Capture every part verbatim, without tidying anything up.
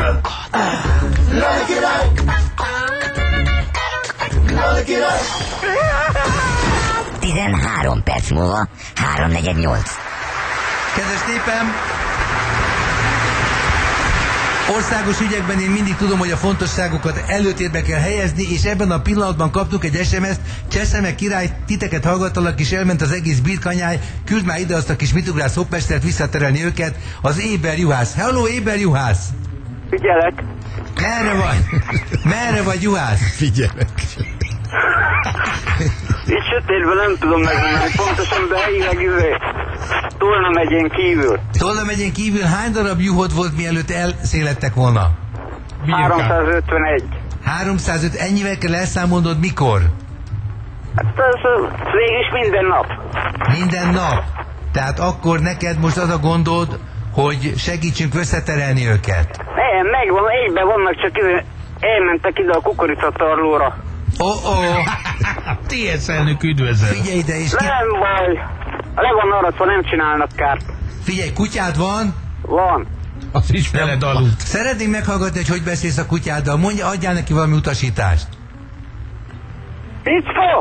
Nagy király! Nagy király! tizenhárom perc múlva, háromnegyed nyolc. Kedves népem! Országos ügyekben én mindig tudom, hogy a fontosságokat előtérbe kell helyezni, és ebben a pillanatban kaptuk egy es em es-t, Cseszeme király, titeket hallgattalak, és elment az egész birkanyáj, küld már ide azt a kis mitugrász hoppmestert visszaterelni őket, az Éber Juhász. Hello, Éber Juhász! Figyelek! Merre vagy? Merre vagy, Juhász? Figyelek! Itt sötétben nem tudom megmondani pontosan, de helyileg üvő. Tolna megyén kívül. Tolna megyén kívül hány darab juhod volt, mielőtt elszélettek volna? háromszázötvenegy. háromszázöt, ennyivel kell elszámolnod mikor? Hát ez végig minden nap. Minden nap. Tehát akkor neked most az a gondod, hogy segítsünk összeterelni őket. Nem, megvan, egyben vannak, csak ide, elmentek ide a kukoricatarlóra. Oh, oh. té es elnök üdvözöl. Figyelj ide, és ki... Nem baj. Le van aratva, nem csinálnak kárt. Figyelj, kutyád van? Van. Az is veled aludt. Szeretném meghallgatni, hogy hogy beszélsz a kutyáddal. Mondja, adjál neki valami utasítást. Pickó!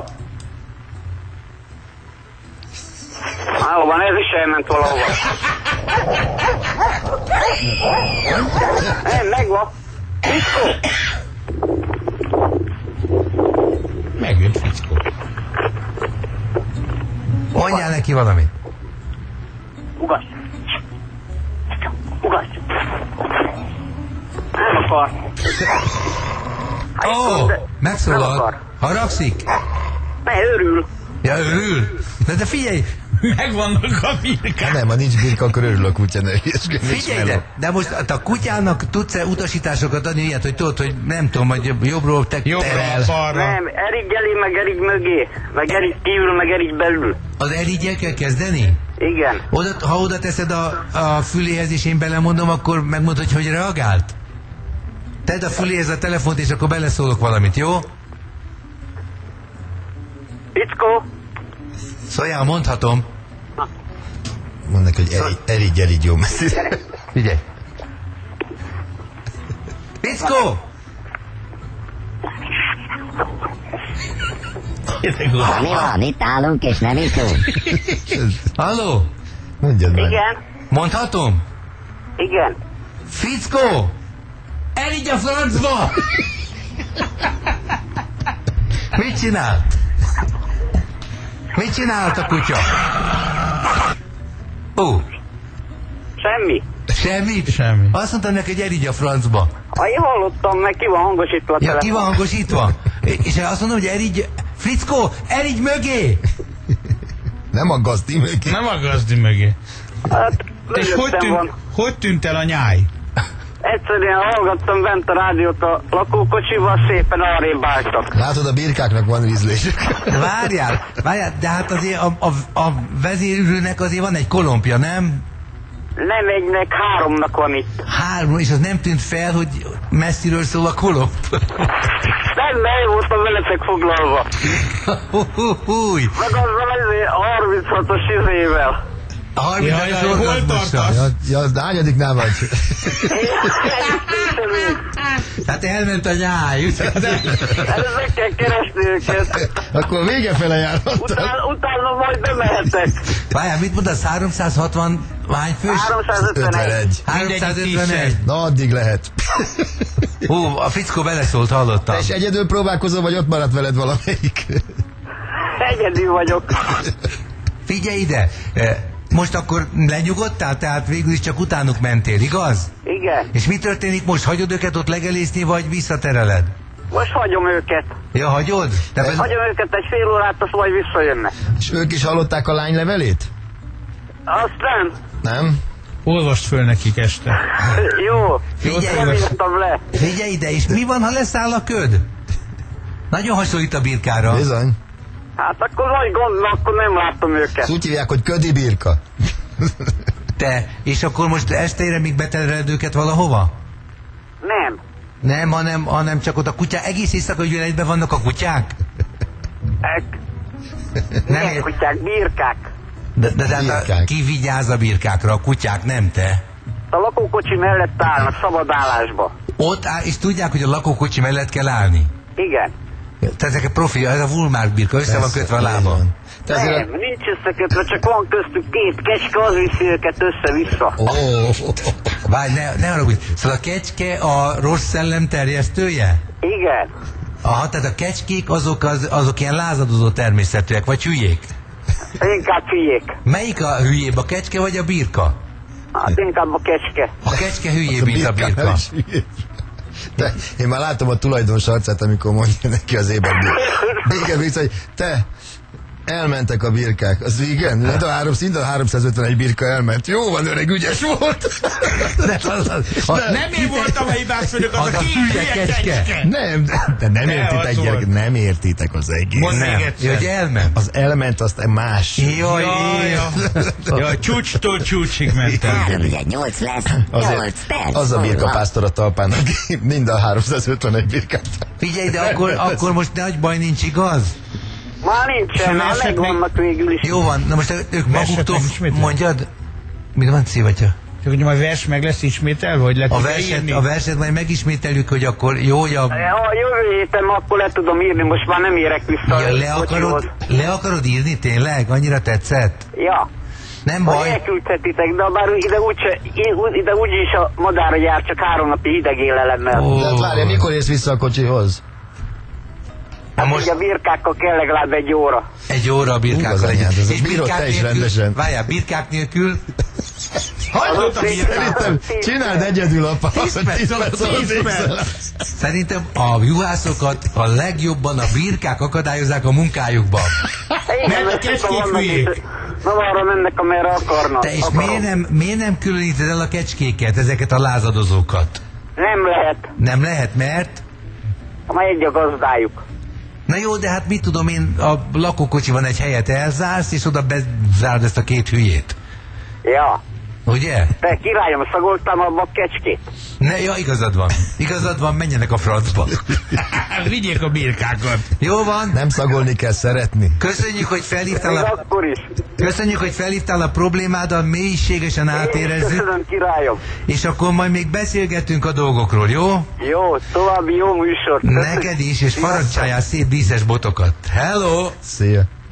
Háló van, ez is elment valahova. Nem, megvan. Pickó! Megjött Fickó. Mondjál neki valamit. Ugass! Ugass! Nem akar. Ó, oh, Nem megszólalt. akar. Haragszik? Ne, örül. Ja, örül. De, de figyelj, Megvannak a birkák. Nem, ha nincs birka, akkor örül a kutya, ne figyelj de, de most a kutyának tudsz-e utasításokat adni ilyet, hogy tudod, hogy nem tudom, hogy jobbról te Jobbra, terel. balra. Nem, erig elé, meg erig mögé. Meg erig kívül, meg erig belül. Az erigyel kell kezdeni? Igen. Oda, ha oda teszed a, a füléhez, és én belemondom, akkor megmondod, hogy hogy reagált? Tedd a füléhez a telefont, és akkor beleszólok valamit, jó? Pickó! Szóljál, mondhatom. Mondd neki, hogy erigy, erigy, erigy, jó messzire. Figyelj. Pickó! Mi van? Itt állunk és nem iszunk. Halló? Mondjad már. Igen. Mondhatom? Igen. Fickó! Erigy a francba! Mit csinált? Mit csinált a kutya? Ó, Semmi. semmit? Semmi. Azt mondtam neki, hogy erigy a francba. Ha én hallottam, meg ki van hangosítva a Ja, telefon. ki van hangosítva? És azt mondom, hogy erigy... Frickó, erigy mögé! Nem a gazdi mögé. Nem a gazdi mögé. Hát, És hogy mögöttem tűnt, van. hogy tűnt el a nyáj? Egyszerűen hallgattam bent a rádiót a lakókocsival, szépen arrébb álltak. Látod, a birkáknak van ízlésük. Várjál, várjál, de hát azért a, a, a vezérülőnek azért van egy kolompja, nem? Nem egynek, háromnak van itt. Három, és az nem tűnt fel, hogy messziről szól a kolomb. Nem, nem voltam veletek foglalva. Húj, Meg azzal ezért a harminchatos izével. a harminc Jaj, jaj, hol tartasz? Ja, ja, de hányadiknál vagy? Hát elment a nyáj. Ezt meg kell keresni őket. Akkor vége fele járhattál. Utána, utána majd bemehetek. Várjál, mit mondasz? háromszázhatvan hány fős? háromszázötvenegy. háromszázötvenegy. Na, addig lehet. Hú, a Fickó beleszólt, hallottam. Te is egyedül próbálkozol, vagy ott maradt veled valamelyik? Egyedül vagyok. Figyelj ide, eh, most akkor lenyugodtál, tehát végül is csak utánuk mentél, igaz? Igen. És mi történik most? Hagyod őket ott legelészni, vagy visszatereled? Most hagyom őket. Ja, hagyod? De ben... Hagyom őket egy fél órát, azt majd visszajönnek. És ők is hallották a lány levelét? Azt nem. Nem? Olvast föl nekik este. Jó. Figyelj, Nem írtam le. Figyelj ide, és mi van, ha leszáll a köd? Nagyon hasonlít a birkára. Bizony. Hát akkor nagy gond, akkor nem láttam őket. Ezt úgy hívják, hogy ködi birka. Te, és akkor most estére még betereled őket valahova? Nem. Nem, hanem, hanem csak ott a kutyák, egész éjszaka gyűlöletben vannak a kutyák? Ek. Nem Nem ér... kutyák, birkák. De, de, de, de Birkák. ki vigyáz a birkákra? A kutyák, nem te? A a lakókocsi mellett állnak szabadállásba. Ott áll, és tudják, hogy a lakókocsi mellett kell állni. Igen. Tehát ezek a profi, ez a Vulmár birka, össze van Persze, kötve a így lába. van. Te Nem, azért a... nincs összekötve, csak van köztük két kecske, az viszi őket össze-vissza. Ó, Várj, ne, ne haragudj. Szóval a kecske a rossz szellem terjesztője? Igen. Aha, tehát a kecskék azok, az, azok ilyen lázadozó természetűek, vagy hülyék? Inkább hülyék. Melyik a hülyébb, a kecske vagy a birka? Hát inkább a kecske. A kecske hülyébb, mint a birka. is hülyés. De én már látom a tulajdonos arcát, amikor mondja neki az éber birka. Igen, vissza, hogy te, elmentek a birkák. Az igen? De a három, szinte a háromszázötvenegy birka elment. Jó van, öreg, ügyes volt. De az, az, a, Nem én voltam a hibás vagyok, az, Az a a két hülye hülye kecske. kecske. Nem, de, de nem Ne, értitek, az gyerek, volt. nem értitek az egész. Mondd nem. még egyszer. Hogy elment? Az elment, azt más. Jaj, Jaj, jaj. jaj. Jaj, csúcstól csúcsig mentem. Három, ugye, nyolc lesz. Azért, Nyolc perc. az a múlva. birkapásztor a talpán, aki mind a háromszázötvenegy birkát. Figyelj, de akkor, akkor most nagy baj nincs, igaz? Már nincsen, már esetleg- megvannak végül is. Jó van, na most ők maguktól meg ismétel? mondjad. Mit van, Szívatya? Csak hogy majd vers meg lesz ismételve, hogy le A tudja verset, írni? a verset majd megismételjük, hogy akkor jó, hogy a... Ha jövő héten akkor le tudom írni, most már nem érek vissza. Ja, a le, akarod, kocsihoz. le akarod írni tényleg? Annyira tetszett? Ja. Nem Vagy baj. elküldhetitek, de bár ide úgyse, ide úgyis a madárra jár csak három napi hideg élelemmel. Ó. De hát várja, mikor érsz vissza a kocsihoz? Na Hát most ugye a birkákkal kell legalább egy óra. egy óra a birkákkal Hú, az legyen. anyád, ez És bírod birkák te is nélkül, rendesen. várjál, birkák nélkül, Hagyd ott a birkát! Szerintem csináld egyedül, apa. Tíz perc, Tíz perc alatt tíz perc. végzel. szerintem a juhászokat a legjobban a birkák akadályozzák a munkájukban. Igen, Mert a mert kecskék sokan vannak hülyék. itt, nem arra mennek, amerre akarnak. Te és akarok. miért nem, miért nem különíted el a kecskéket, ezeket a lázadozókat? Nem lehet, Nem lehet, mert... már egy a gazdájuk. Na jó, de hát mit tudom én, a lakókocsiban egy helyet elzársz, és oda bezárd ezt a két hülyét. Ja. Ugye? Te királyom, szagoltam abba a kecskét. Ne, ja, igazad van. Igazad van, menjenek a francba. Vigyék a birkákat. Jó van. Nem szagolni kell, szeretni. Köszönjük, hogy felhívtál Még a, akkor is. köszönjük, hogy felhívtál a problémádat, mélységesen átérezzük, Köszönöm, királyom. és akkor majd még beszélgetünk a dolgokról, jó? Jó, további jó műsort. Köszönjük. Neked is, és parancsáljál szép díszes botokat. Hello! Szia.